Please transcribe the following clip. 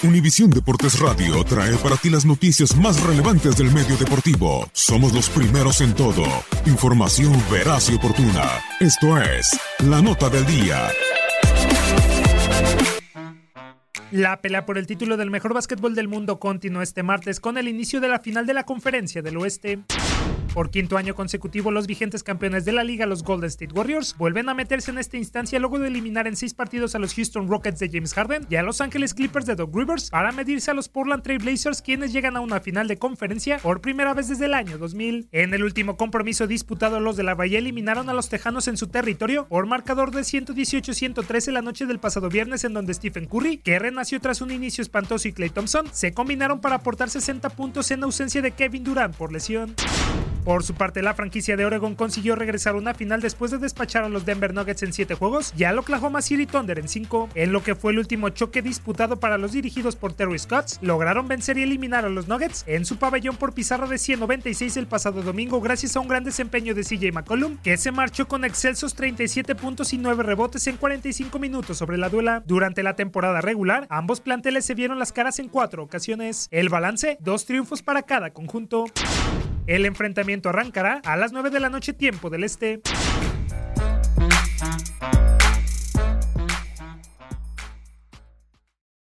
Univisión Deportes Radio trae para ti las noticias más relevantes del medio deportivo. Somos los primeros en todo. Información veraz y oportuna. Esto es La Nota del Día. La pelea por el título del mejor básquetbol del mundo continuó este martes con el inicio de la final de la Conferencia del Oeste. Por quinto año consecutivo, los vigentes campeones de la liga, los Golden State Warriors, vuelven a meterse en esta instancia luego de eliminar en 6 partidos a los Houston Rockets de James Harden y a Los Ángeles Clippers de Doc Rivers para medirse a los Portland Trail Blazers, quienes llegan a una final de conferencia por primera vez desde el año 2000. En el último compromiso disputado, los de la Bahía eliminaron a los Tejanos en su territorio por marcador de 118-113 la noche del pasado viernes, en donde Stephen Curry, que renació tras un inicio espantoso, y Klay Thompson se combinaron para aportar 60 puntos en ausencia de Kevin Durant por lesión. Por su parte, la franquicia de Oregon consiguió regresar a una final después de despachar a los Denver Nuggets en 7 juegos y al Oklahoma City Thunder en 5. En lo que fue el último choque disputado para los dirigidos por Terry Stotts, lograron vencer y eliminar a los Nuggets en su pabellón por pizarra de 196 el pasado domingo, gracias a un gran desempeño de CJ McCollum, que se marchó con excelsos 37 puntos y 9 rebotes en 45 minutos sobre la duela. Durante la temporada regular, ambos planteles se vieron las caras en 4 ocasiones. El balance: 2 triunfos para cada conjunto. El enfrentamiento arrancará a las 9 de la noche, tiempo del este.